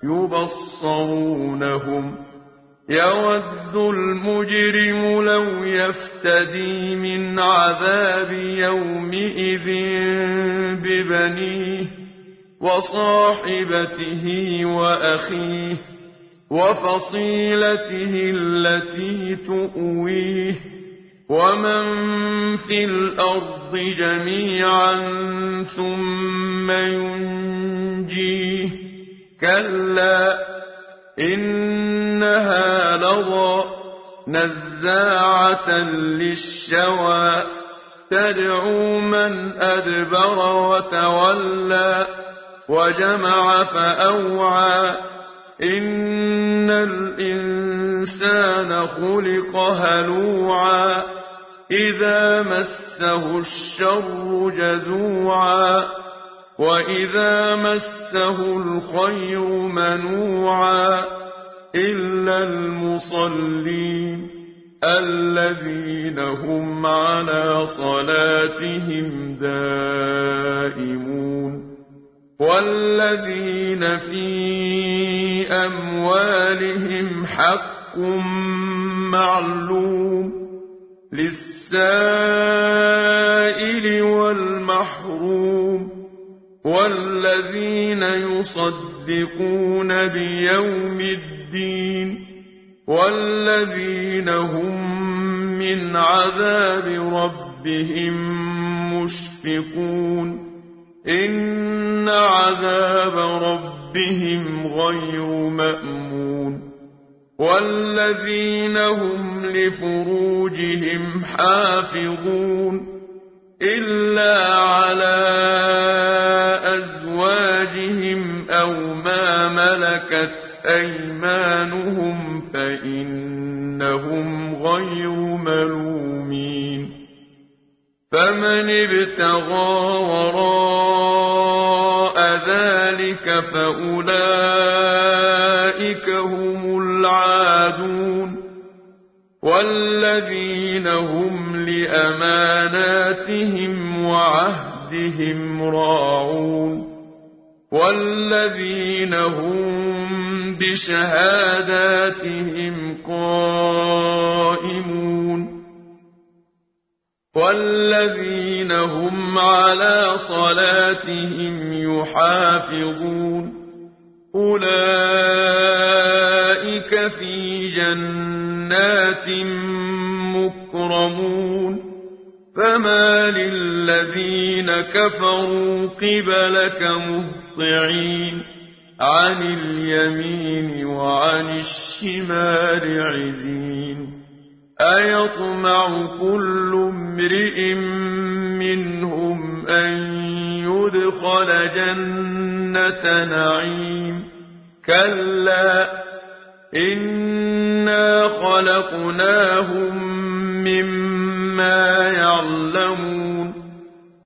يبصرونهم يود المجرم لو يفتدي من عذاب يومئذ ببنيه وصاحبته وأخيه وفصيلته التي تؤويه ومن في الأرض جميعا ثم ينجيه كلا إنها لظى نزاعة للشوى تدعو من أدبر وتولى وجمع فأوعى إن الإنسان خلق هلوعا إذا مسه الشر جزوعا وإذا مسه الخير منوعا إلا المصلين الذين هم على صلاتهم دائمون والذين في أموالهم حق معلوم للسائل والمحروم والذين يصدقون بيوم الدين والذين هم من عذاب ربهم مشفقون إن عذاب ربهم غير مأمون والذين هم لفروجهم حافظون إلا على أزواجهم أو ما ملكت أيمانهم فإنهم غير ملومين فمن ابتغى وراء ذلك فأولئك هم العادون والذين هم لأماناتهم وعهدهم راعون والذين هم بشهاداتهم قائمون والذين هم على صلاتهم يحافظون أولئك في جنات مكرمون فما للذين كفروا قبلك مهطعين عن اليمين وعن الشمال عزين أيطمع كل امرئ منهم أن يدخل جنة نعيم كلا إنا خلقناهم مما يعلمون